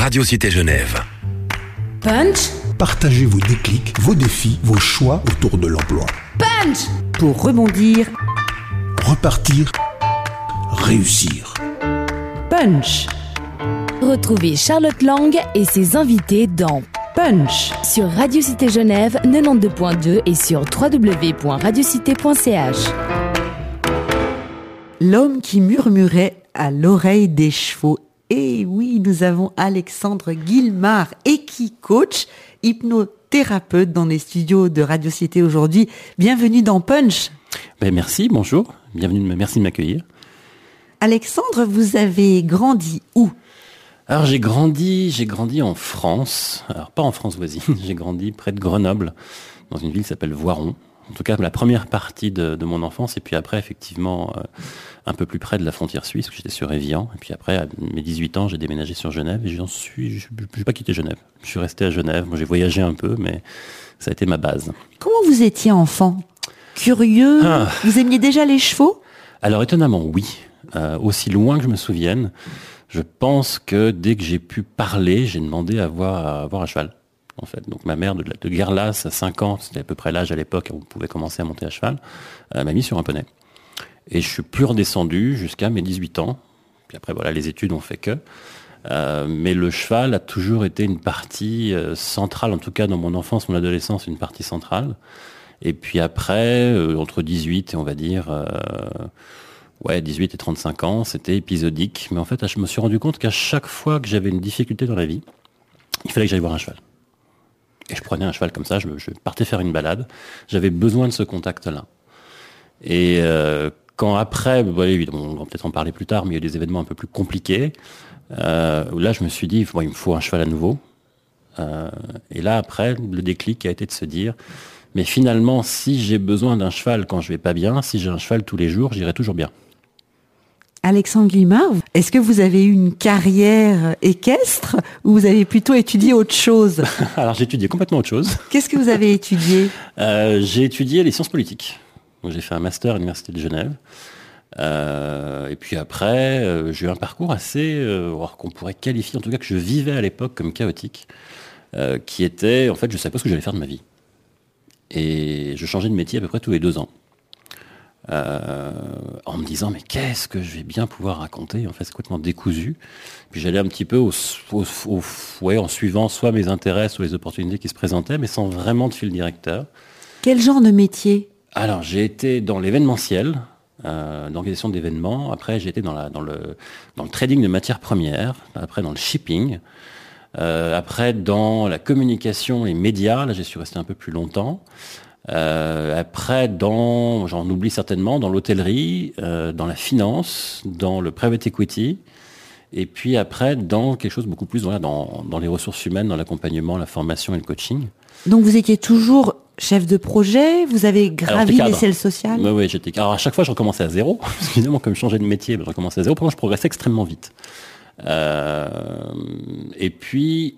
Radio Cité Genève. Punch. Partagez vos déclics, vos défis, vos choix autour de l'emploi. Punch. Pour rebondir, repartir, réussir. Punch. Retrouvez Charlotte Lang et ses invités dans Punch sur Radio Cité Genève 92.2 et sur www.radiocité.ch. L'homme qui murmurait à l'oreille des chevaux. Et oui, nous avons Alexandre Guillemard, Equi-coach, hypnothérapeute dans les studios de Radio Cité aujourd'hui. Bienvenue dans Punch. Merci, bonjour. Merci de m'accueillir. Alexandre, vous avez grandi où ? Alors j'ai grandi en France, alors pas en France voisine, j'ai grandi près de Grenoble, dans une ville qui s'appelle Voiron. En tout cas, la première partie de mon enfance, et puis après, effectivement, un peu plus près de la frontière suisse, où j'étais sur Évian. Et puis après, à mes 18 ans, j'ai déménagé sur Genève, et je n'ai pas quitté Genève. Je suis resté à Genève, moi j'ai voyagé un peu, mais ça a été ma base. Comment vous étiez enfant ? Curieux ? Vous aimiez déjà les chevaux ? Alors étonnamment, oui. Aussi loin que je me souvienne, je pense que dès que j'ai pu parler, j'ai demandé à avoir un cheval. En fait, donc ma mère de Guerlas à 5 ans, c'était à peu près l'âge à l'époque où on pouvait commencer à monter à cheval, m'a mis sur un poney. Et je suis plus redescendu jusqu'à mes 18 ans. Puis après, voilà, les études ont fait que. Mais le cheval a toujours été une partie centrale, en tout cas dans mon enfance, mon adolescence, une partie centrale. Et puis après, entre 18 et on va dire 18 et 35 ans, c'était épisodique. Mais en fait, je me suis rendu compte qu'à chaque fois que j'avais une difficulté dans la vie, il fallait que j'aille voir un cheval. Et je prenais un cheval comme ça, je partais faire une balade. J'avais besoin de ce contact-là. Et quand après, évidemment, on va peut-être en parler plus tard, mais il y a eu des événements un peu plus compliqués. Là, je me suis dit, il me faut un cheval à nouveau. Et là, après, le déclic a été de se dire, mais finalement, si j'ai besoin d'un cheval quand je vais pas bien, si j'ai un cheval tous les jours, j'irai toujours bien. Alexandre Guillemard, est-ce que vous avez eu une carrière équestre ou vous avez plutôt étudié autre chose ? Alors j'ai étudié complètement autre chose. Qu'est-ce que vous avez étudié ? J'ai étudié les sciences politiques. Donc, j'ai fait un master à l'Université de Genève. Et puis après, j'ai eu un parcours assez, qu'on pourrait qualifier, en tout cas que je vivais à l'époque comme chaotique, qui était, en fait, je ne savais pas ce que j'allais faire de ma vie. Et je changeais de métier à peu près tous les 2 ans. En me disant mais qu'est-ce que je vais bien pouvoir raconter, en fait c'est complètement décousu. Puis j'allais un petit peu en suivant soit mes intérêts, soit les opportunités qui se présentaient, mais sans vraiment de fil directeur. Quel genre de métier ? Alors j'ai été dans l'événementiel, d'organisation d'événements. Après j'ai été dans le trading de matières premières. Après dans le shipping. Après dans la communication et médias. Là j'y suis resté un peu plus longtemps. Après, j'en oublie certainement, dans l'hôtellerie, dans la finance, dans le private equity, et puis après, dans quelque chose beaucoup plus dans les ressources humaines, dans l'accompagnement, la formation et le coaching. Donc vous étiez toujours chef de projet, vous avez gravi l'échelle sociale ? Oui, alors à chaque fois, je recommençais à zéro, parce qu'évidemment, comme je changeais de métier, je recommençais à zéro. Pour moi, je progressais extrêmement vite. Et puis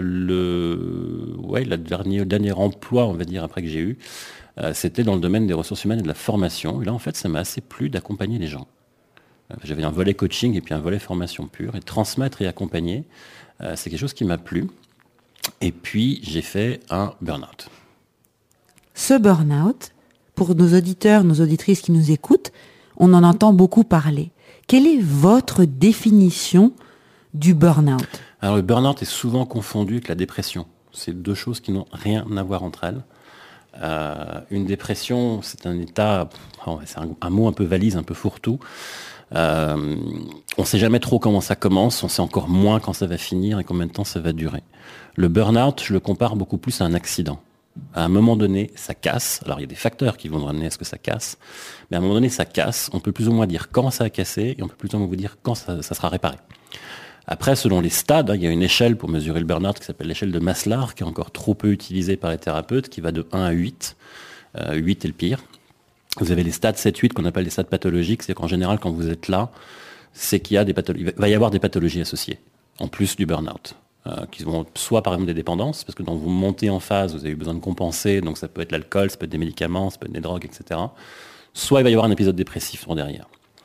le dernier emploi, on va dire, après que j'ai eu, c'était dans le domaine des ressources humaines et de la formation. Et là, en fait, ça m'a assez plu d'accompagner les gens. J'avais un volet coaching et puis un volet formation pure. Et transmettre et accompagner, c'est quelque chose qui m'a plu. Et puis, j'ai fait un burn-out. Ce burn-out, pour nos auditeurs, nos auditrices qui nous écoutent, on en entend beaucoup parler. Quelle est votre définition du burn-out ? Alors le burn-out est souvent confondu avec la dépression. C'est 2 choses qui n'ont rien à voir entre elles. Une dépression, c'est un état, c'est un mot un peu valise, un peu fourre-tout. On ne sait jamais trop comment ça commence, on sait encore moins quand ça va finir et combien de temps ça va durer. Le burn-out, je le compare beaucoup plus à un accident. À un moment donné, ça casse. Alors, il y a des facteurs qui vont amener à ce que ça casse. Mais à un moment donné, ça casse. On peut plus ou moins dire quand ça a cassé et on peut plus ou moins vous dire quand ça sera réparé. Après, selon les stades, il y a une échelle pour mesurer le burn-out qui s'appelle l'échelle de Maslar, qui est encore trop peu utilisée par les thérapeutes, qui va de 1 à 8. 8 est le pire. Vous avez les stades 7-8 qu'on appelle les stades pathologiques. C'est qu'en général, quand vous êtes là, c'est qu'il y a des pathologies. Il va y avoir des pathologies associées, en plus du burn-out. Qui vont soit par exemple des dépendances, parce que quand vous montez en phase, vous avez besoin de compenser, donc ça peut être l'alcool, ça peut être des médicaments, ça peut être des drogues, etc. Soit il va y avoir un épisode dépressif en derrière.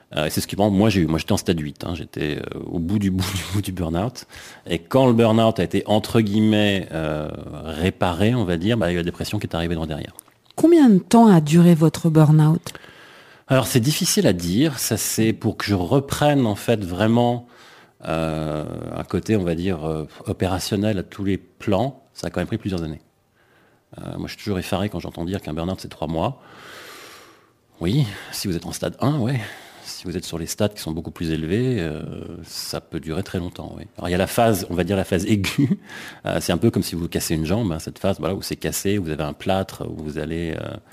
Et c'est ce qui moi j'ai eu. Moi j'étais en stade 8, j'étais au bout du burn-out. Et quand le burn-out a été entre guillemets réparé, on va dire, il y a eu la dépression qui est arrivée derrière. Combien de temps a duré votre burn-out ? Alors c'est difficile à dire. Ça c'est pour que je reprenne en fait vraiment un côté, on va dire, opérationnel à tous les plans. Ça a quand même pris plusieurs années. Moi je suis toujours effaré quand j'entends dire qu'un burn-out c'est 3 mois. Oui, si vous êtes en stade 1, ouais. Si vous êtes sur les stades qui sont beaucoup plus élevés, ça peut durer très longtemps. Oui. Alors il y a la phase, on va dire la phase aiguë. C'est un peu comme si vous cassez une jambe. Cette phase, où c'est cassé, vous avez un plâtre, où vous allez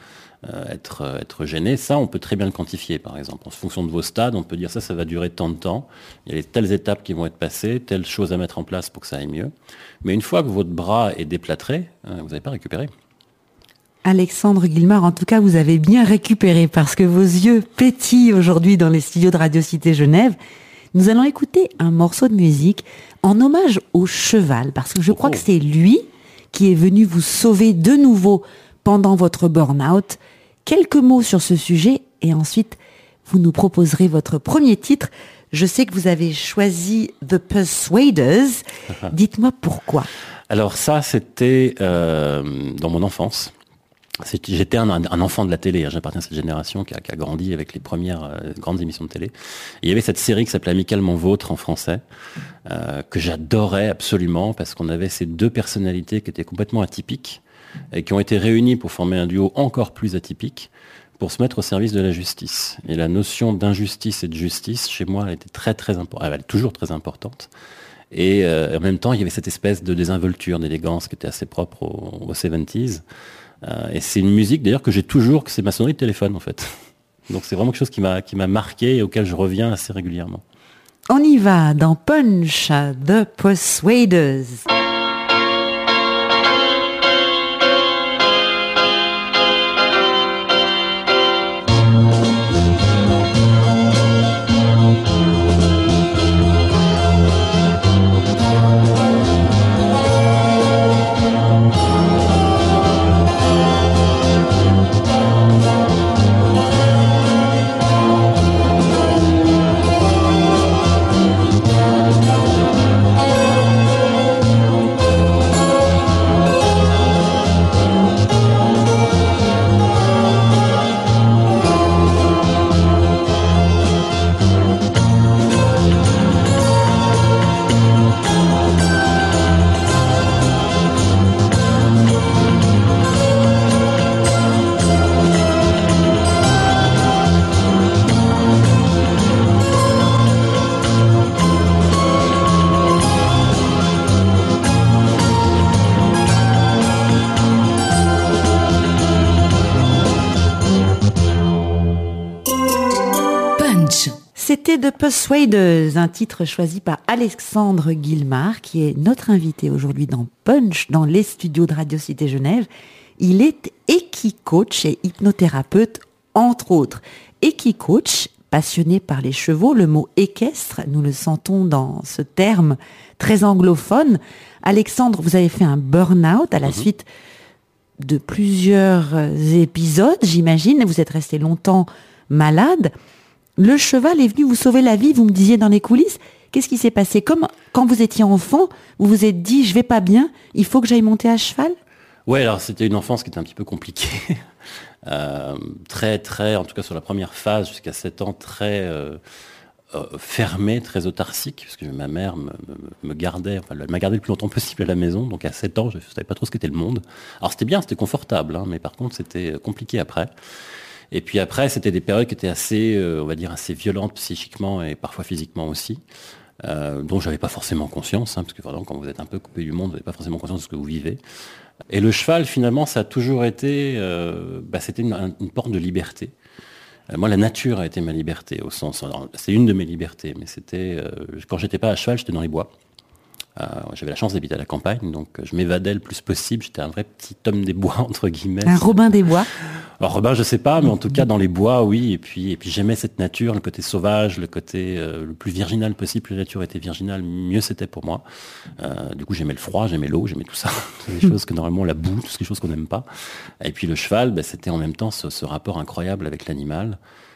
être gêné. Ça, on peut très bien le quantifier, par exemple. En fonction de vos stades, on peut dire ça va durer tant de temps. Il y a telles étapes qui vont être passées, telles choses à mettre en place pour que ça aille mieux. Mais une fois que votre bras est déplâtré, vous n'avez pas récupéré. Alexandre Guillemard, en tout cas, vous avez bien récupéré parce que vos yeux pétillent aujourd'hui dans les studios de Radio Cité Genève. Nous allons écouter un morceau de musique en hommage au cheval parce que je crois que c'est lui qui est venu vous sauver de nouveau pendant votre burn-out. Quelques mots sur ce sujet et ensuite, vous nous proposerez votre premier titre. Je sais que vous avez choisi The Persuaders. Dites-moi pourquoi. Alors ça, c'était dans mon enfance. J'étais un enfant de la télé, j'appartiens à cette génération qui a grandi avec les premières grandes émissions de télé. Et il y avait cette série qui s'appelait Amicalement Vôtre en français, que j'adorais absolument parce qu'on avait ces deux personnalités qui étaient complètement atypiques et qui ont été réunies pour former un duo encore plus atypique pour se mettre au service de la justice. Et la notion d'injustice et de justice, chez moi, elle était très très importante, elle est toujours très importante. Et en même temps, il y avait cette espèce de désinvolture, d'élégance qui était assez propre aux 70s. Et c'est une musique d'ailleurs que j'ai toujours, que c'est ma sonnerie de téléphone en fait. Donc c'est vraiment quelque chose qui m'a marqué et auquel je reviens assez régulièrement. On y va dans Punch, The Persuaders. C'était The Persuaders, un titre choisi par Alexandre Guillemard, qui est notre invité aujourd'hui dans Punch, dans les studios de Radio Cité Genève. Il est équicoach et hypnothérapeute, entre autres. Équicoach, passionné par les chevaux, le mot équestre, nous le sentons dans ce terme très anglophone. Alexandre, vous avez fait un burn-out à la suite de plusieurs épisodes, j'imagine. Vous êtes resté longtemps malade. Le cheval est venu vous sauver la vie, vous me disiez dans les coulisses. Qu'est-ce qui s'est passé ? Comme quand vous étiez enfant, vous vous êtes dit, je vais pas bien, il faut que j'aille monter à cheval ? Ouais, alors c'était une enfance qui était un petit peu compliquée. Très, en tout cas sur la première phase, jusqu'à 7 ans, très fermée, très autarcique, parce que ma mère me gardait, elle m'a gardé le plus longtemps possible à la maison, donc à 7 ans, je ne savais pas trop ce qu'était le monde. Alors c'était bien, c'était confortable, mais par contre c'était compliqué après. Et puis après, c'était des périodes qui étaient assez, on va dire, assez violentes psychiquement et parfois physiquement aussi, dont j'avais pas forcément conscience, parce que vraiment, quand vous êtes un peu coupé du monde, vous n'avez pas forcément conscience de ce que vous vivez. Et le cheval, finalement, ça a toujours été, c'était une porte de liberté. Moi, la nature a été ma liberté, au sens, alors, c'est une de mes libertés, mais c'était, quand j'étais pas à cheval, j'étais dans les bois. J'avais la chance d'habiter à la campagne, donc je m'évadais le plus possible. J'étais un vrai petit homme des bois, entre guillemets. Un Robin des Bois. Alors Robin, je sais pas, mais en tout cas dans les bois, oui. Et puis j'aimais cette nature, le côté sauvage, le côté le plus virginal possible. Plus la nature était virginale, mieux c'était pour moi. Du coup, j'aimais le froid, j'aimais l'eau, j'aimais tout ça. Des choses que normalement, la boue, toutes les choses qu'on n'aime pas. Et puis le cheval, c'était en même temps ce rapport incroyable avec l'animal.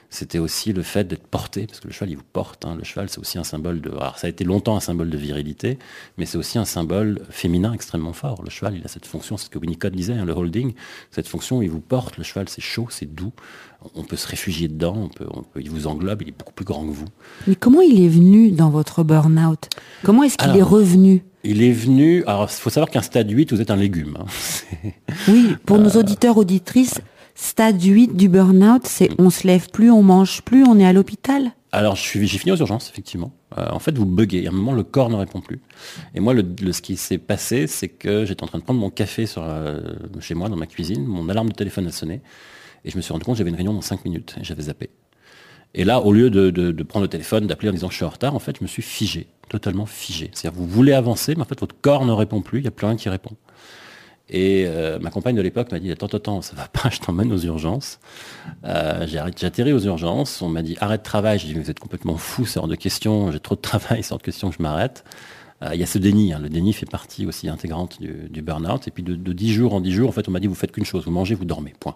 C'était aussi le fait d'être porté, parce que le cheval, il vous porte. Le cheval, c'est aussi un symbole de... Alors, ça a été longtemps un symbole de virilité, mais c'est aussi un symbole féminin extrêmement fort. Le cheval, il a cette fonction, c'est ce que Winnicott disait, le holding, cette fonction où il vous porte. Le cheval, c'est chaud, c'est doux. On peut se réfugier dedans, il vous englobe, il est beaucoup plus grand que vous. Mais comment il est venu dans votre burn-out? Comment est-ce qu'il est revenu? Il est venu... Alors, il faut savoir qu'un stade 8, vous êtes un légume. Oui, pour nos auditeurs, auditrices... Ouais. Stade 8 du burn-out, c'est on se lève plus, on mange plus, on est à l'hôpital? Alors, j'ai fini aux urgences, effectivement. En fait, vous buguez. À un moment, le corps ne répond plus. Et moi, ce qui s'est passé, c'est que j'étais en train de prendre mon café chez moi, dans ma cuisine. Mon alarme de téléphone a sonné. Et je me suis rendu compte que j'avais une réunion dans 5 minutes. Et j'avais zappé. Et là, au lieu de prendre le téléphone, d'appeler en disant que je suis en retard, en fait, je me suis figé. Totalement figé. C'est-à-dire, vous voulez avancer, mais en fait, votre corps ne répond plus. Il n'y a plus rien qui répond. Et ma compagne de l'époque m'a dit attends, ça va pas, je t'emmène aux urgences. J'ai atterri aux urgences, on m'a dit arrête de travail, j'ai dit vous êtes complètement fou, c'est hors de question, j'ai trop de travail, c'est hors de question que je m'arrête. Il y a ce déni, le déni fait partie aussi intégrante du burn-out. Et puis de 10 jours en 10 jours, en fait on m'a dit vous faites qu'une chose, vous mangez, vous dormez, point.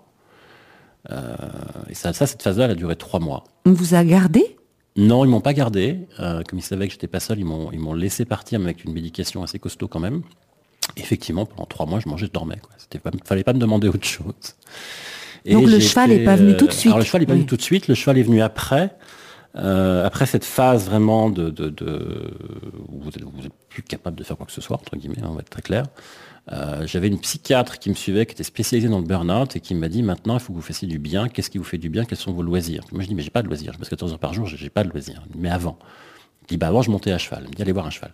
Et cette phase-là, elle a duré 3 mois. On vous a gardé? Non, ils m'ont pas gardé. Comme ils savaient que j'étais pas seul, ils m'ont laissé partir avec une médication assez costaud quand même. Effectivement, pendant 3 mois, je mangeais, je dormais. Fallait pas me demander autre chose. Et donc le cheval n'est pas venu tout de suite. Alors le cheval n'est pas venu tout de suite. Le cheval est venu après cette phase vraiment où vous êtes plus capable de faire quoi que ce soit, entre guillemets, on va être très clair. J'avais une psychiatre qui me suivait, qui était spécialisée dans le burn-out et qui m'a dit maintenant, il faut que vous fassiez du bien. Qu'est-ce qui vous fait du bien? Quels sont vos loisirs? Moi, je dis mais j'ai pas de loisirs. Je passe 14 heures par jour, j'ai pas de loisirs. Mais avant, je dis avant, je montais à cheval. Il me dit allez voir un cheval.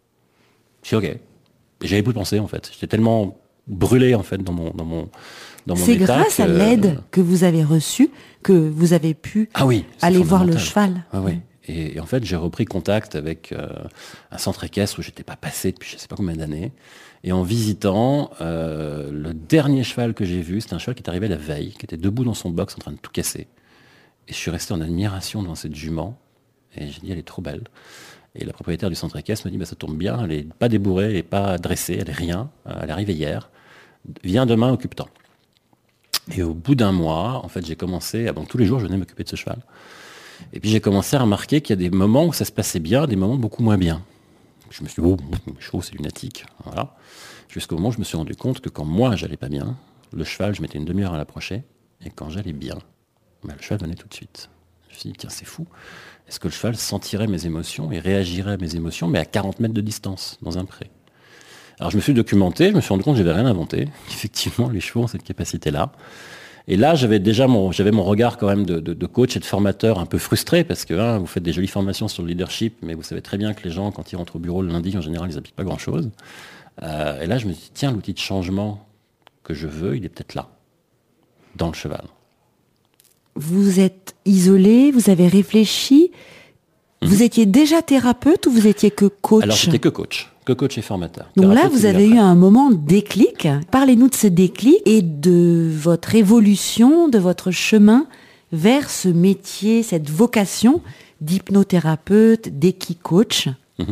Je dis ok. Et j'avais plus pensé en fait. J'étais tellement brûlé en fait dans mon C'est état grâce à l'aide que vous avez reçue que vous avez pu aller voir le cheval. Ah oui. Et en fait, j'ai repris contact avec un centre équestre où j'étais pas passé depuis je sais pas combien d'années. Et en visitant, le dernier cheval que j'ai vu, c'était un cheval qui est arrivé la veille, qui était debout dans son box en train de tout casser. Et je suis resté en admiration devant cette jument. Et j'ai dit elle est trop belle. Et la propriétaire du centre équestre me dit ça tombe bien, elle n'est pas débourrée, elle n'est pas dressée, elle n'est rien, elle est arrivée hier. Viens demain, occupe-t'en. Et au bout d'un mois, en fait, j'ai commencé, avant tous les jours, je venais m'occuper de ce cheval. Et puis j'ai commencé à remarquer qu'il y a des moments où ça se passait bien, des moments beaucoup moins bien. Je me suis dit, mes chevaux, c'est lunatique. Voilà. Jusqu'au moment où je me suis rendu compte que quand moi, j'allais pas bien, le cheval, je mettais une demi-heure à l'approcher, et quand j'allais bien, le cheval venait tout de suite. Je me suis dit, tiens, c'est fou. Est-ce que le cheval sentirait mes émotions et réagirait à mes émotions, mais à 40 mètres de distance, dans un pré? Alors je me suis documenté, je me suis rendu compte que je n'avais rien inventé. Effectivement, les chevaux ont cette capacité-là. Et là, j'avais mon regard quand même de coach et de formateur un peu frustré, parce que vous faites des jolies formations sur le leadership, mais vous savez très bien que les gens, quand ils rentrent au bureau le lundi, en général, ils n'appliquent pas grand-chose. Et là, je me suis dit, tiens, l'outil de changement que je veux, il est peut-être là, dans le cheval. Vous êtes isolé, vous avez réfléchi, vous étiez déjà thérapeute ou vous étiez que coach? Alors j'étais que coach et formateur. Donc thérapeute, là, vous avez eu un moment déclic. Parlez-nous de ce déclic et de votre évolution, de votre chemin vers ce métier, cette vocation d'hypnothérapeute, d'équi-coach.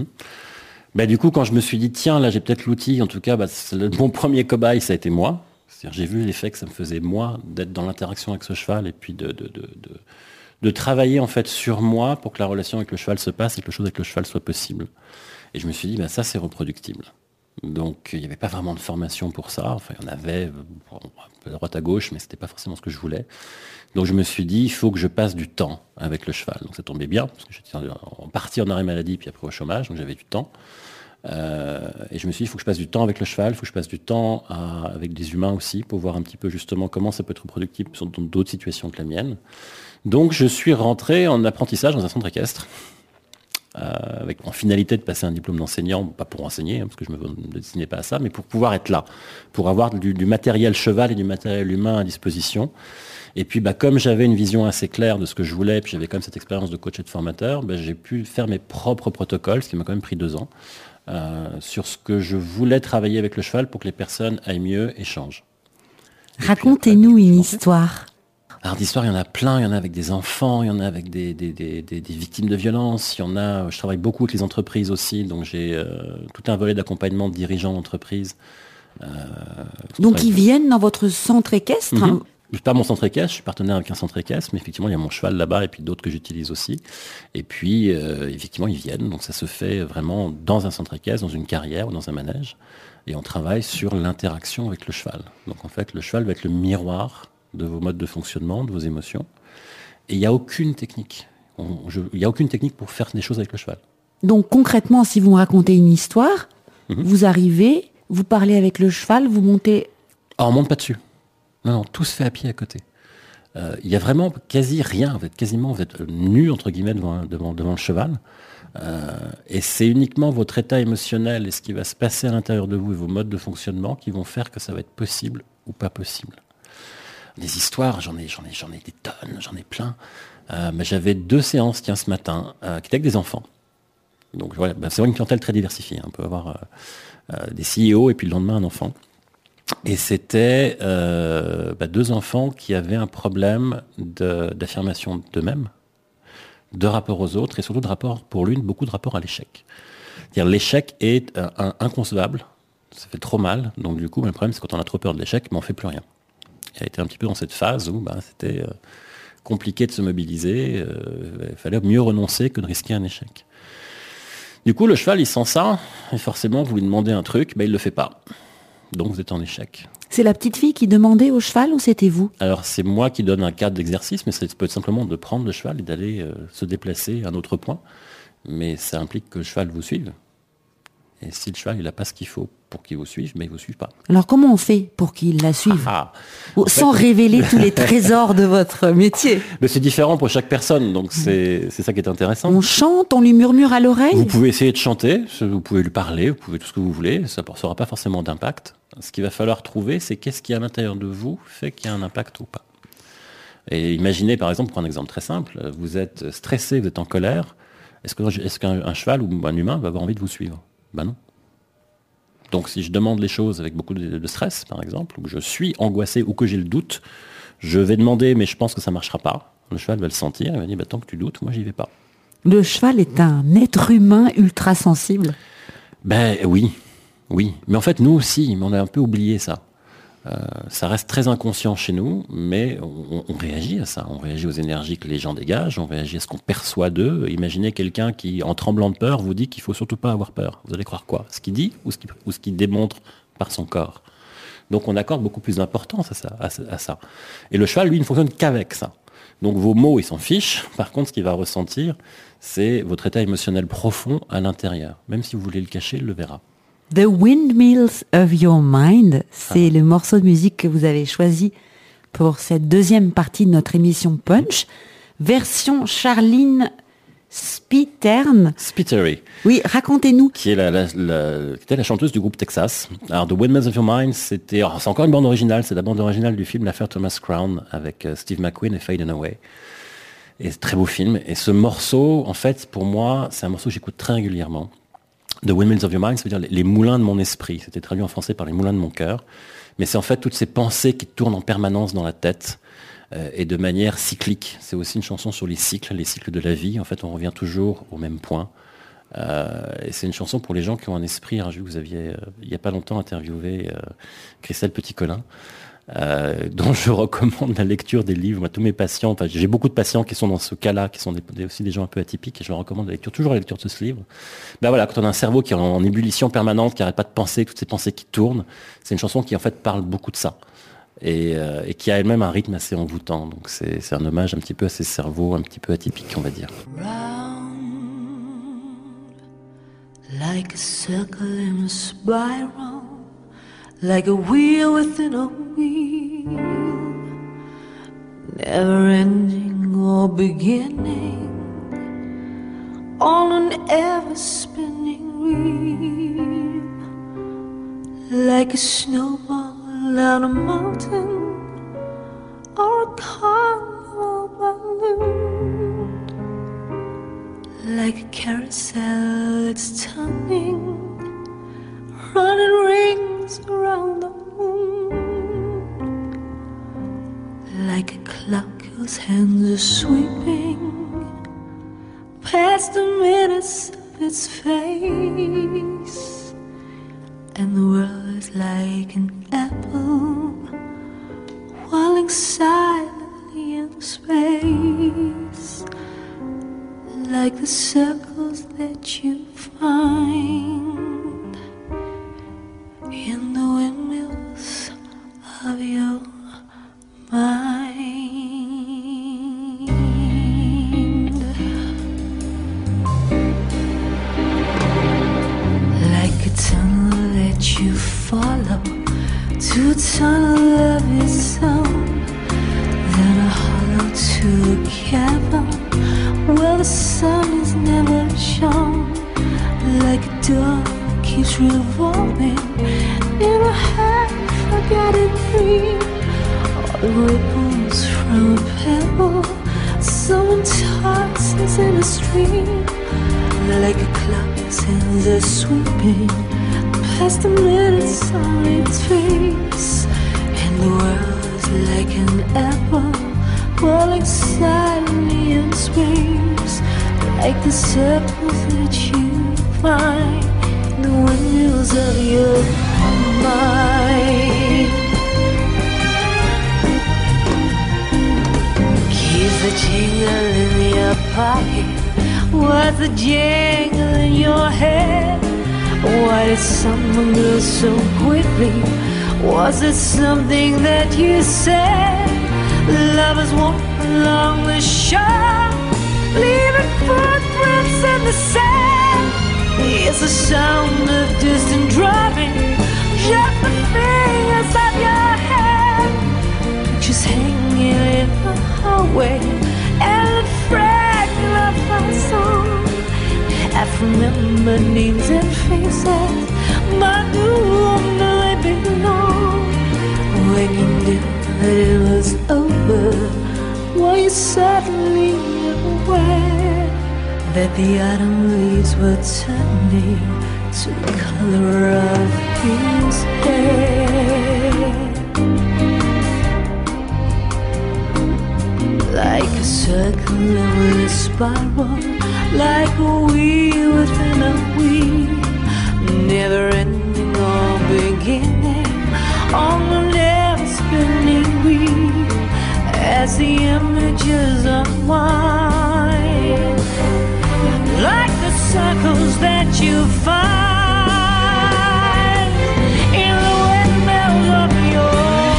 Du coup, quand je me suis dit, tiens, là j'ai peut-être l'outil, en tout cas, mon premier cobaye, ça a été moi. J'ai vu l'effet que ça me faisait, moi, d'être dans l'interaction avec ce cheval et puis de travailler en fait sur moi pour que la relation avec le cheval se passe et que le chose avec le cheval soit possible. Et je me suis dit, ça c'est reproductible. Donc il n'y avait pas vraiment de formation pour ça. Enfin, il y en avait un peu à droite à gauche, mais c'était pas forcément ce que je voulais. Donc je me suis dit, il faut que je passe du temps avec le cheval. Donc ça tombait bien, parce que j'étais en partie en arrêt maladie, puis après au chômage, donc j'avais du temps. Et je me suis dit, il faut que je passe du temps avec le cheval, il faut que je passe du temps avec des humains aussi, pour voir un petit peu justement comment ça peut être reproductible dans d'autres situations que la mienne. Donc je suis rentré en apprentissage dans un centre équestre, en finalité de passer un diplôme d'enseignant, pas pour enseigner, parce que je ne me destinais pas à ça, mais pour pouvoir être là, pour avoir du matériel cheval et du matériel humain à disposition. Et puis comme j'avais une vision assez claire de ce que je voulais, puis j'avais quand même cette expérience de coach et de formateur, j'ai pu faire mes propres protocoles, ce qui m'a quand même pris 2 ans. Sur ce que je voulais travailler avec le cheval pour que les personnes aillent mieux et changent. Racontez-nous une histoire. Alors d'histoires, il y en a plein, il y en a avec des enfants, il y en a avec des victimes de violences, je travaille beaucoup avec les entreprises aussi, donc j'ai tout un volet d'accompagnement de dirigeants d'entreprise. Donc ils viennent dans votre centre équestre Je suis pas mon centre équestre, je suis partenaire avec un centre équestre, mais effectivement, il y a mon cheval là-bas et puis d'autres que j'utilise aussi. Et puis, effectivement, ils viennent. Donc, ça se fait vraiment dans un centre équestre, dans une carrière ou dans un manège. Et on travaille sur l'interaction avec le cheval. Donc, en fait, le cheval va être le miroir de vos modes de fonctionnement, de vos émotions. Et il n'y a aucune technique. Il n'y a aucune technique pour faire des choses avec le cheval. Donc, concrètement, si vous me racontez une histoire, vous arrivez, vous parlez avec le cheval, vous montez... Ah, on monte pas dessus. Non, tout se fait à pied à côté. Il y a vraiment quasi rien. Vous êtes nu, entre guillemets, devant le cheval. Et c'est uniquement votre état émotionnel et ce qui va se passer à l'intérieur de vous et vos modes de fonctionnement qui vont faire que ça va être possible ou pas possible. Des histoires, j'en ai des tonnes, j'en ai plein. Mais j'avais 2 séances, ce matin, qui étaient avec des enfants. Donc voilà, c'est vraiment une clientèle très diversifiée. On peut avoir des CEO et puis le lendemain un enfant. Et c'était 2 enfants qui avaient un problème d'affirmation d'eux-mêmes, de rapport aux autres et surtout de rapport, pour l'une, beaucoup de rapport à l'échec. C'est-à-dire l'échec est inconcevable, ça fait trop mal, donc du coup le problème c'est quand on a trop peur de l'échec, mais on ne fait plus rien. Il a été un petit peu dans cette phase où c'était compliqué de se mobiliser, il fallait mieux renoncer que de risquer un échec. Du coup le cheval il sent ça, et forcément vous lui demandez un truc, il ne le fait pas. Donc vous êtes en échec. C'est la petite fille qui demandait au cheval ou c'était vous ? Alors c'est moi qui donne un cadre d'exercice, mais ça peut être simplement de prendre le cheval et d'aller se déplacer à un autre point. Mais ça implique que le cheval vous suive. Et si le cheval il n'a pas ce qu'il faut pour qu'il vous suive, mais il ne vous suive pas. Alors comment on fait pour qu'il la suive ? Sans révéler tous les trésors de votre métier. Mais c'est différent pour chaque personne, donc c'est ça qui est intéressant. On chante, on lui murmure à l'oreille ? Vous pouvez essayer de chanter, vous pouvez lui parler, vous pouvez tout ce que vous voulez, ça n'aura pas forcément d'impact. Ce qu'il va falloir trouver, c'est qu'est-ce qui à l'intérieur de vous fait qu'il y a un impact ou pas. Et imaginez par exemple, pour un exemple très simple, vous êtes stressé, vous êtes en colère, est-ce qu'un cheval ou un humain va avoir envie de vous suivre ? Ben non. Donc si je demande les choses avec beaucoup de stress, par exemple, ou que je suis angoissé ou que j'ai le doute, je vais demander, mais je pense que ça ne marchera pas. Le cheval va le sentir, il va dire, tant que tu doutes, moi j'y vais pas. Le cheval est un être humain ultra sensible. Ben oui. Mais en fait, nous aussi, on a un peu oublié ça. Ça reste très inconscient chez nous, mais on réagit à ça. On réagit aux énergies que les gens dégagent, on réagit à ce qu'on perçoit d'eux. Imaginez quelqu'un qui, en tremblant de peur, vous dit qu'il faut surtout pas avoir peur. Vous allez croire quoi ? Ce qu'il dit ou ce qu'il démontre par son corps. Donc on accorde beaucoup plus d'importance à ça. Et le cheval, lui, ne fonctionne qu'avec ça. Donc vos mots, il s'en fiche. Par contre, ce qu'il va ressentir, c'est votre état émotionnel profond à l'intérieur. Même si vous voulez le cacher, il le verra. The Windmills of Your Mind, c'est le morceau de musique que vous avez choisi pour cette deuxième partie de notre émission Punch, version Charline Spittery. Oui, racontez-nous. Qui est qui était la chanteuse du groupe Texas. Alors, The Windmills of Your Mind, c'est encore une bande originale, c'est la bande originale du film L'affaire Thomas Crown avec Steve McQueen et Faye Dunaway. Et très beau film. Et ce morceau, en fait, pour moi, c'est un morceau que j'écoute très régulièrement. The Windmills of Your Mind, ça veut dire les moulins de mon esprit. C'était traduit en français par les moulins de mon cœur. Mais c'est en fait toutes ces pensées qui tournent en permanence dans la tête et de manière cyclique. C'est aussi une chanson sur les cycles de la vie. En fait, on revient toujours au même point. Et c'est une chanson pour les gens qui ont un esprit. J'ai vu que vous aviez, il n'y a pas longtemps, interviewé Christelle Petit-Colin, dont je recommande la lecture des livres à tous mes patients. Enfin, j'ai beaucoup de patients qui sont dans ce cas-là, qui sont aussi des gens un peu atypiques, et je leur recommande toujours la lecture de ce livre. Ben voilà, quand on a un cerveau qui est en ébullition permanente, qui n'arrête pas de penser, toutes ces pensées qui tournent, c'est une chanson qui en fait parle beaucoup de ça. Et qui a elle-même un rythme assez envoûtant. Donc c'est un hommage un petit peu à ces cerveaux un petit peu atypiques, on va dire. Round, like a circle in a spiral, like a wheel within a wheel, never ending or beginning, on an ever spinning wheel, like a snowball down a mountain or a carnival balloon, like a carousel that's turning, running rings around the moon, like a clock whose hands are sweeping past the minutes of its face, and the world is like an apple falling silently in space, like the circles that you find in the windmills of your mind. Like a tunnel that you follow to a tunnel of its own, then a hollow to a cavern where the sun is never shown. Like a door that keeps revolving in a half-forgotten dream, or ripples from a pebble someone tosses in a stream. Like a clock whose hands are sweeping past the minutes on its face, and the world is like an apple falling silently in space, like the circles that you find in the windmills of your mind. Keep the jingle in your pocket, what's the jingle in your head? Why did someone go so quickly? Was it something that you said? Lovers walk along the shore, leaving footprints in the sand. It's the sound of distant drumming, just the fingers of your hand. Pictures hanging in the hallway, and the fragment of our song. Half remember names and faces, but do wonder they belong. When you knew that it was over, were you suddenly aware that the autumn leaves were turning to the color of his hair? Like a circle in a spiral, like a wheel within a wheel, never ending or beginning on the never spinning wheel, as the images unwind, like the circles that you find in the windmills of your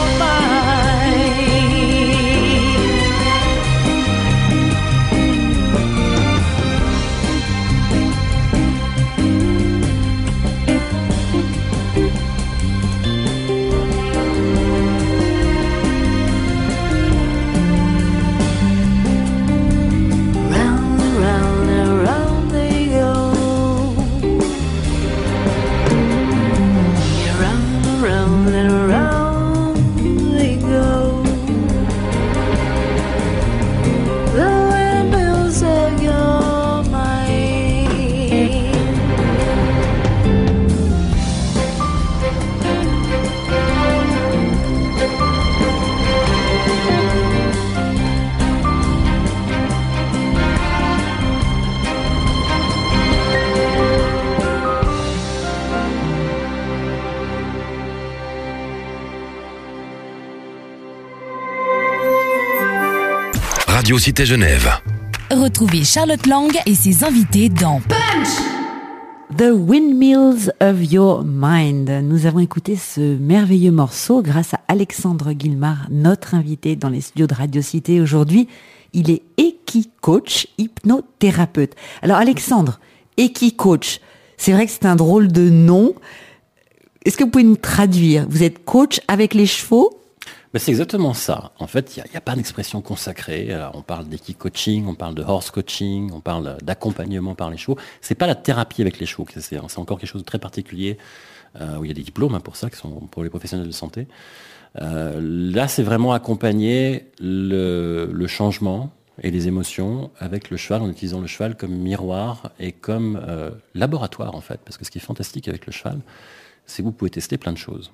Radio Cité Genève. Retrouvez Charlotte Lang et ses invités dans Punch! The Windmills of Your Mind. Nous avons écouté ce merveilleux morceau grâce à Alexandre Guilmard, notre invité dans les studios de Radio Cité aujourd'hui. Il est Equi-coach, hypnothérapeute. Alors Alexandre, Equi-coach, c'est vrai que c'est un drôle de nom. Est-ce que vous pouvez nous traduire? Vous êtes coach avec les chevaux? Ben c'est exactement ça. En fait, il n'y a pas d'expression consacrée. Alors, on parle d'équi-coaching, on parle de horse coaching, on parle d'accompagnement par les chevaux. C'est pas la thérapie avec les chevaux. C'est encore quelque chose de très particulier, où il y a des diplômes pour ça, qui sont pour les professionnels de santé. Là, c'est vraiment accompagner le changement et les émotions avec le cheval, en utilisant le cheval comme miroir et comme laboratoire, en fait. Parce que ce qui est fantastique avec le cheval, c'est que vous pouvez tester plein de choses.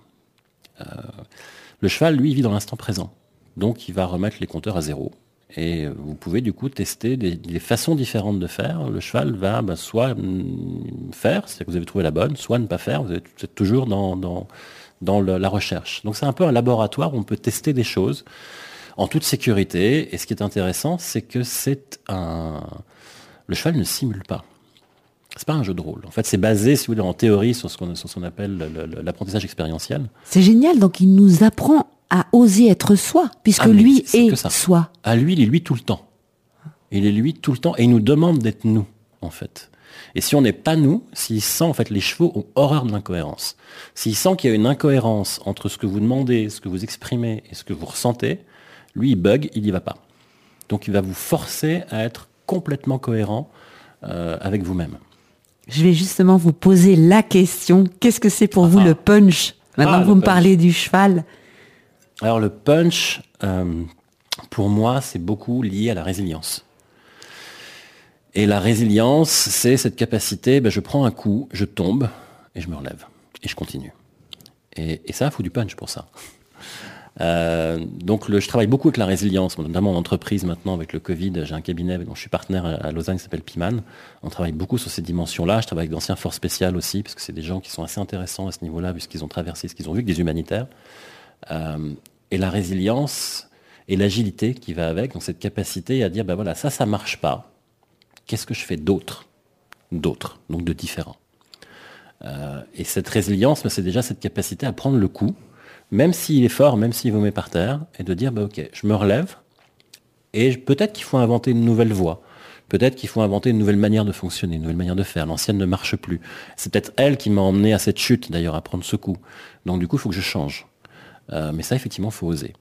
Le cheval, lui, il vit dans l'instant présent. Donc, il va remettre les compteurs à zéro. Et vous pouvez, du coup, tester des façons différentes de faire. Le cheval va soit faire, c'est-à-dire que vous avez trouvé la bonne, soit ne pas faire. Vous êtes toujours dans dans la recherche. Donc c'est un peu un laboratoire où on peut tester des choses en toute sécurité. Et ce qui est intéressant, c'est que le cheval ne simule pas. C'est pas un jeu de rôle. En fait, c'est basé, si vous voulez, en théorie sur ce qu'on appelle l'apprentissage expérientiel. C'est génial. Donc, il nous apprend à oser être soi, puisque lui est soi. Ah, lui, il est lui tout le temps. Il est lui tout le temps et il nous demande d'être nous, en fait. Et si on n'est pas nous, s'il sent, en fait, les chevaux ont horreur de l'incohérence. S'il sent qu'il y a une incohérence entre ce que vous demandez, ce que vous exprimez et ce que vous ressentez, lui, il bug, il n'y va pas. Donc, il va vous forcer à être complètement cohérent avec vous-même. Je vais justement vous poser la question. Qu'est-ce que c'est pour vous le punch? Maintenant que vous me parlez du cheval. Alors le punch, pour moi, c'est beaucoup lié à la résilience. Et la résilience, c'est cette capacité, je prends un coup, je tombe, et je me relève. Et je continue. Et ça, il faut du punch pour ça. Donc je travaille beaucoup avec la résilience, notamment en entreprise maintenant avec le Covid. J'ai un cabinet dont je suis partenaire à Lausanne qui s'appelle Piman. On travaille beaucoup sur ces dimensions-là. Je travaille avec d'anciens forces spéciales aussi, parce que c'est des gens qui sont assez intéressants à ce niveau-là, puisqu'ils ont traversé ce qu'ils ont vu, que des humanitaires. Et la résilience et l'agilité qui va avec, donc cette capacité à dire, voilà, ça marche pas. Qu'est-ce que je fais d'autre, donc de différent. Et cette résilience, c'est déjà cette capacité à prendre le coup, même s'il est fort, même s'il vous met par terre, et de dire, ok, je me relève, et peut-être qu'il faut inventer une nouvelle voie, peut-être qu'il faut inventer une nouvelle manière de fonctionner, une nouvelle manière de faire, l'ancienne ne marche plus. C'est peut-être elle qui m'a emmené à cette chute, d'ailleurs, à prendre ce coup. Donc du coup, il faut que je change. Mais ça, effectivement, il faut oser.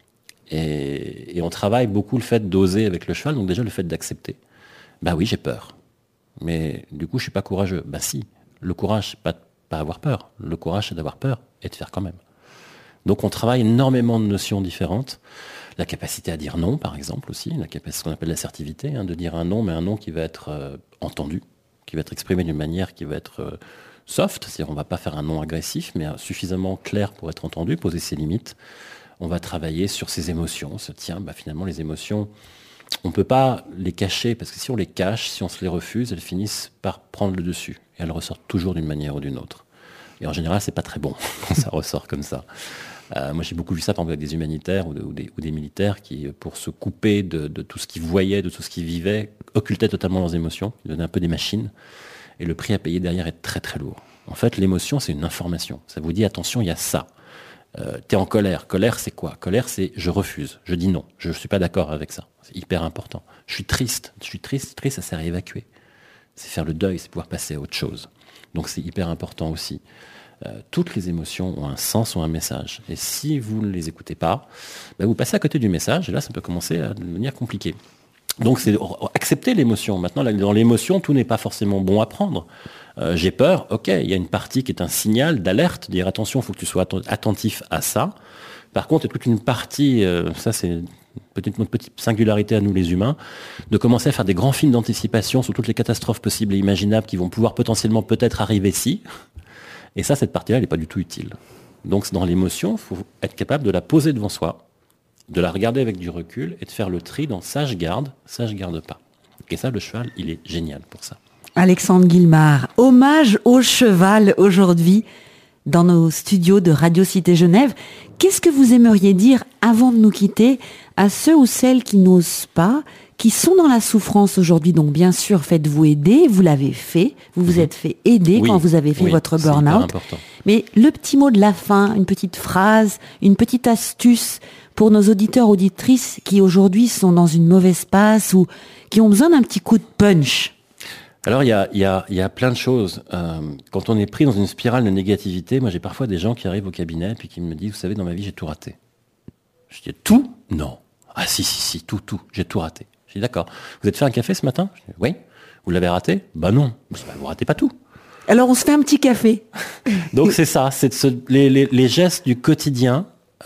Et on travaille beaucoup le fait d'oser avec le cheval, donc déjà le fait d'accepter. Oui, j'ai peur, mais du coup, je suis pas courageux. Si, le courage, c'est pas avoir peur. Le courage, c'est d'avoir peur et de faire quand même. Donc on travaille énormément de notions différentes. La capacité à dire non, par exemple, aussi. Ce qu'on appelle l'assertivité, de dire un non, mais un non qui va être entendu, qui va être exprimé d'une manière qui va être soft. C'est-à-dire on va pas faire un non agressif, mais suffisamment clair pour être entendu, poser ses limites. On va travailler sur ses émotions. Finalement, les émotions, on peut pas les cacher, parce que si on les cache, si on se les refuse, elles finissent par prendre le dessus. Et elles ressortent toujours d'une manière ou d'une autre. Et en général, c'est pas très bon quand ça ressort comme ça. Moi, j'ai beaucoup vu ça, par exemple, avec des humanitaires ou des militaires qui, pour se couper de tout ce qu'ils voyaient, de tout ce qu'ils vivaient, occultaient totalement leurs émotions, ils devenaient un peu des machines. Et le prix à payer derrière est très très lourd. En fait, l'émotion, c'est une information. Ça vous dit, attention, il y a ça. T'es en colère. Colère, c'est quoi? Colère, c'est je refuse, je dis non, je suis pas d'accord avec ça. C'est hyper important. Je suis triste, ça sert à évacuer. C'est faire le deuil, c'est pouvoir passer à autre chose. Donc c'est hyper important aussi. Toutes les émotions ont un sens, ont un message. Et si vous ne les écoutez pas, vous passez à côté du message, et là, ça peut commencer à devenir compliqué. Donc c'est accepter l'émotion. Maintenant, dans l'émotion, tout n'est pas forcément bon à prendre. J'ai peur, ok, il y a une partie qui est un signal d'alerte, dire attention, il faut que tu sois attentif à ça. Par contre, il y a toute une partie, ça c'est notre petite singularité à nous les humains, de commencer à faire des grands films d'anticipation sur toutes les catastrophes possibles et imaginables qui vont pouvoir potentiellement peut-être arriver si. Et ça, cette partie-là, elle n'est pas du tout utile. Donc dans l'émotion, il faut être capable de la poser devant soi, de la regarder avec du recul et de faire le tri dans ça je garde pas. Et ça, le cheval, il est génial pour ça. Alexandre Guilmard, hommage au cheval aujourd'hui dans nos studios de Radio Cité Genève. Qu'est-ce que vous aimeriez dire avant de nous quitter à ceux ou celles qui n'osent pas, qui sont dans la souffrance aujourd'hui? Donc bien sûr, faites-vous aider, vous l'avez fait, vous vous êtes fait aider quand vous avez fait votre burn-out. Mais le petit mot de la fin, une petite phrase, une petite astuce pour nos auditeurs, auditrices qui aujourd'hui sont dans une mauvaise passe ou qui ont besoin d'un petit coup de punch. Alors il y a plein de choses. Quand on est pris dans une spirale de négativité, moi j'ai parfois des gens qui arrivent au cabinet puis qui me disent, vous savez, dans ma vie j'ai tout raté. Je dis tout? Non. Ah si, tout, j'ai tout raté. Je dis d'accord. Vous êtes fait un café ce matin? Je dis, oui. Vous l'avez raté? Non. Vous ratez pas tout. Alors on se fait un petit café. Donc c'est ça, c'est les gestes du quotidien.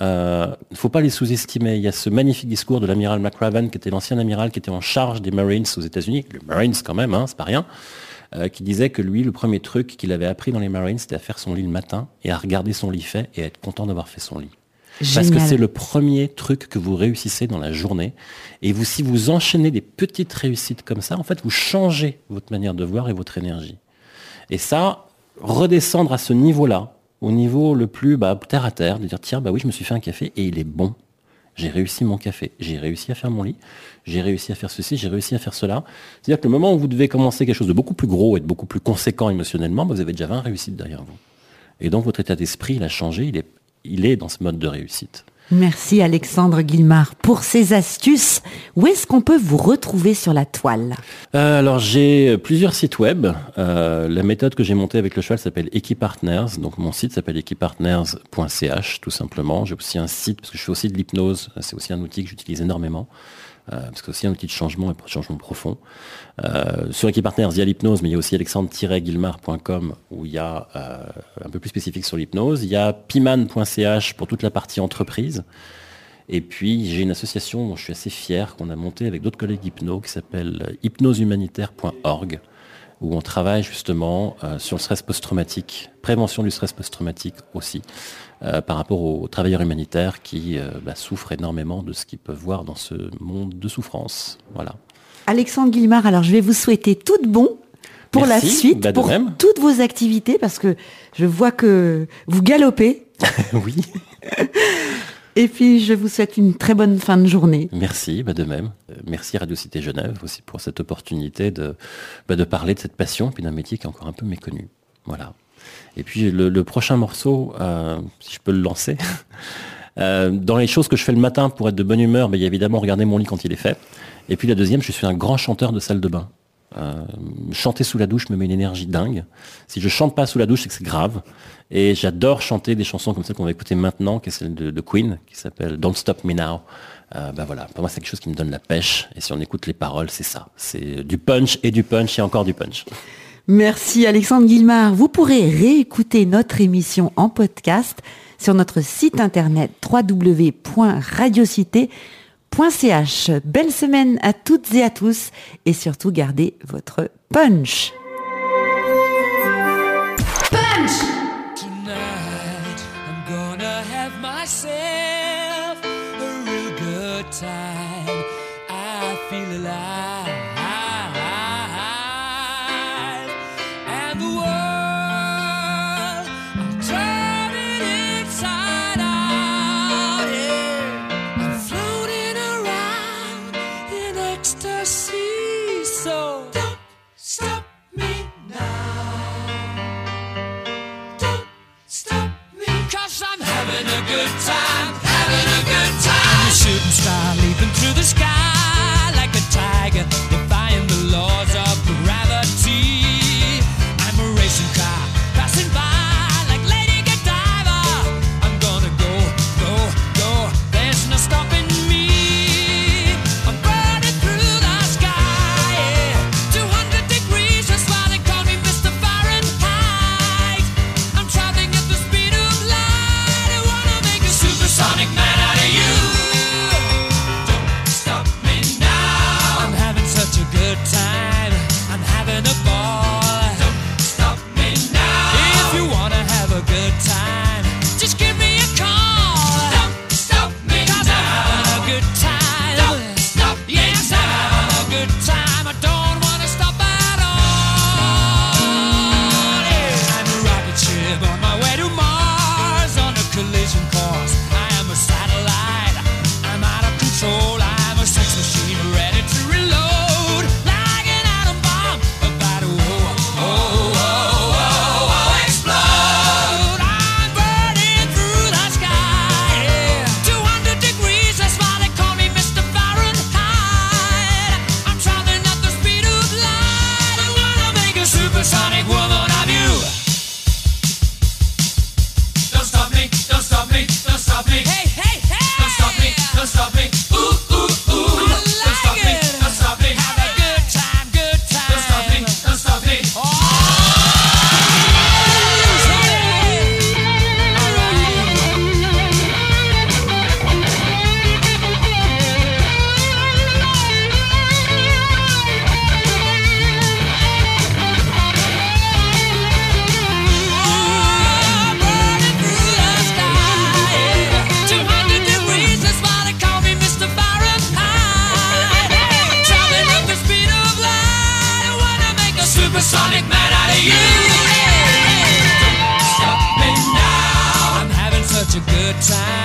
Faut pas les sous-estimer. Il y a ce magnifique discours de l'amiral McRaven, qui était l'ancien amiral qui était en charge des Marines aux États-Unis, les Marines quand même, c'est pas rien, qui disait que lui, le premier truc qu'il avait appris dans les Marines, c'était à faire son lit le matin et à regarder son lit fait et à être content d'avoir fait son lit. Génial. Parce que c'est le premier truc que vous réussissez dans la journée. Et si vous enchaînez des petites réussites comme ça, en fait, vous changez votre manière de voir et votre énergie. Et ça, redescendre à ce niveau-là, au niveau le plus terre à terre, de dire tiens, oui, je me suis fait un café et il est bon. J'ai réussi mon café, j'ai réussi à faire mon lit, j'ai réussi à faire ceci, j'ai réussi à faire cela. C'est-à-dire que le moment où vous devez commencer quelque chose de beaucoup plus gros et de beaucoup plus conséquent émotionnellement, vous avez déjà 20 réussites derrière vous. Et donc votre état d'esprit, il a changé, il est dans ce mode de réussite. Merci Alexandre Guillemard pour ces astuces. Où est-ce qu'on peut vous retrouver sur la toile ? Alors j'ai plusieurs sites web. La méthode que j'ai montée avec le cheval s'appelle Equipartners. Donc mon site s'appelle equipartners.ch tout simplement. J'ai aussi un site, parce que je fais aussi de l'hypnose. C'est aussi un outil que j'utilise énormément. Parce que c'est aussi un outil de changement et de changement profond. Sur Equipartners, il y a l'hypnose, mais il y a aussi alexandre-guillemard.com où il y a un peu plus spécifique sur l'hypnose. Il y a piman.ch pour toute la partie entreprise. Et puis, j'ai une association dont je suis assez fier, qu'on a montée avec d'autres collègues hypno, qui s'appelle hypnosehumanitaire.org, où on travaille justement sur le stress post-traumatique, prévention du stress post-traumatique aussi, par rapport aux travailleurs humanitaires qui souffrent énormément de ce qu'ils peuvent voir dans ce monde de souffrance. Voilà. Alexandre Guillemard, alors je vais vous souhaiter tout de bon pour Merci, la suite, pour même. toutes vos activités, parce que je vois que vous galopez. Oui. Et puis, je vous souhaite une très bonne fin de journée. Merci, de même. Merci Radio Cité Genève aussi pour cette opportunité de parler de cette passion, puis d'un métier qui est encore un peu méconnu. Voilà. Et puis le prochain morceau, si je peux le lancer, dans les choses que je fais le matin pour être de bonne humeur, il y a évidemment regarder mon lit quand il est fait. Et puis la deuxième, je suis un grand chanteur de salle de bain. Chanter sous la douche me met une énergie dingue. Si je chante pas sous la douche, c'est que c'est grave. Et j'adore chanter des chansons comme celle qu'on va écouter maintenant, qui est celle de Queen, qui s'appelle Don't Stop Me Now. Voilà, pour moi c'est quelque chose qui me donne la pêche. Et si on écoute les paroles, c'est ça. C'est du punch et encore du punch. Merci Alexandre Guillemard. Vous pourrez réécouter notre émission en podcast sur notre site internet www.radiocité.ch. Belle semaine à toutes et à tous et surtout gardez votre punch. Punch! Tonight I'm gonna have myself a real good time. I feel alive. And the world, I'm turning inside out, yeah. I'm floating around in ecstasy, so don't stop me now. Don't stop me, 'cause I'm having a good time, having a good time. I'm a shooting star leaping through the sky like a tiger, defying the laws of gravity. I'm a racing car passing by like Lady Godiva. I'm gonna go, go, go. There's no stopping me. I'm burning through the sky, yeah. 200 degrees, that's why they call me Mr. Fahrenheit. I'm traveling at the speed of light. I wanna make a supersonic man out of you. Don't stop me now. I'm having such a good time. I'm having a ball. Don't stop me now. If you wanna have a good time, just give me a call. Don't stop me 'cause now. I'm having a good time. Don't stop me yes, now. I'm having a good time. I don't wanna stop at all. Yeah. I'm a rocket ship on my way to Mars on a collision course. I am a satellite. I'm out of control. I'm a sex machine ready to reload like an atom bomb about to explode. I'm burning through the sky, yeah. 200 degrees, that's why they call me Mr. Fahrenheit. I'm traveling at the speed of light. I wanna make a supersonic woman of you. Don't stop me, don't stop me, don't stop me. Hey, hey, hey! Don't stop me, don't stop me. Ooh, ooh, ooh. Don't stop me, don't stop me. Have a good time, good time. Don't stop me, don't stop me. Oh! Burning through the sky, yeah. time.